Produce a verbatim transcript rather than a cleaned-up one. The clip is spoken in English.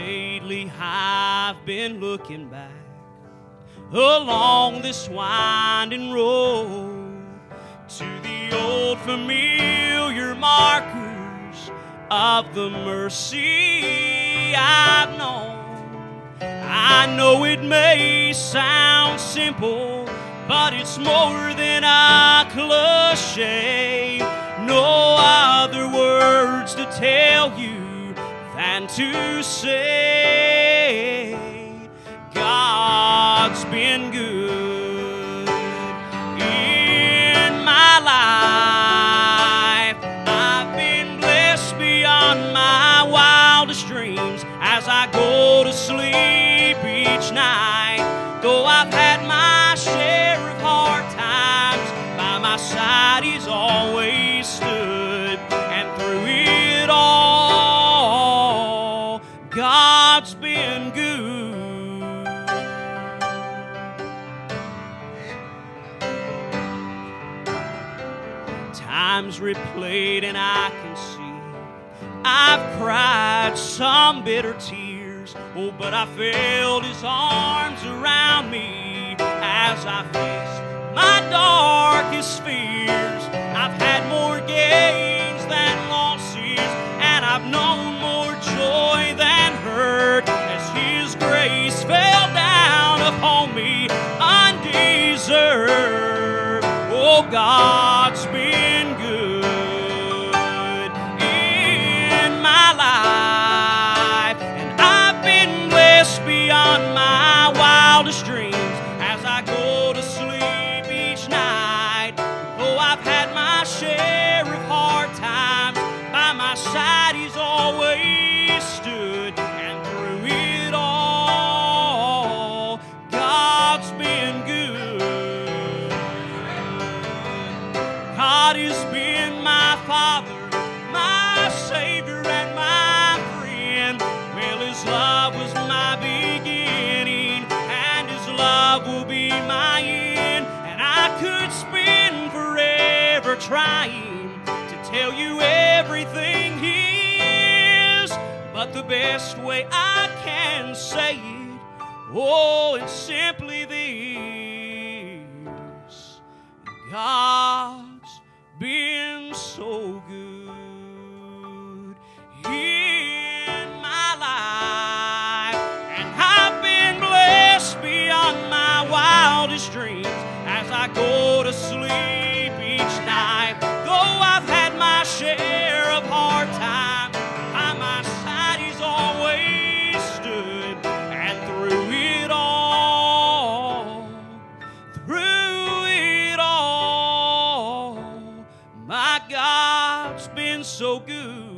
lately I've been looking back along this winding road to the old familiar markers of the mercy I've known. I know it may sound simple, but it's more than a cliche. No other words to tell you than to say God's been good in my life. I've been blessed beyond my wildest dreams as I go to sleep each night. Though I've had my share of hard times, by my side He's always stood. And through it all, God's been good. Times replayed and I can see I've cried some bitter tears. Oh, but I felt His arms around me as I faced my darkest fears. I've had more gains than losses, and I've known more joy than hurt as His grace fell down upon me undeserved. Oh, God's been good in my life, and I've been blessed beyond my wildest dreams as I go to sleep each night. Though I've had my share of hard times, by my side He's always stood. And through it all, God's been good. God has been my Father, my Savior, and my friend. Well, His love was my beginning, and His love will be my end. And I could spend forever trying to tell you everything He is, but the best way I can say it, oh, it's simply this: God's been so good in my life, and I've been blessed beyond my wildest dreams as I go to sleep each night. Though I've had my share of hard times, by my side He's always stood. And through it all, through it all, my God's been so good.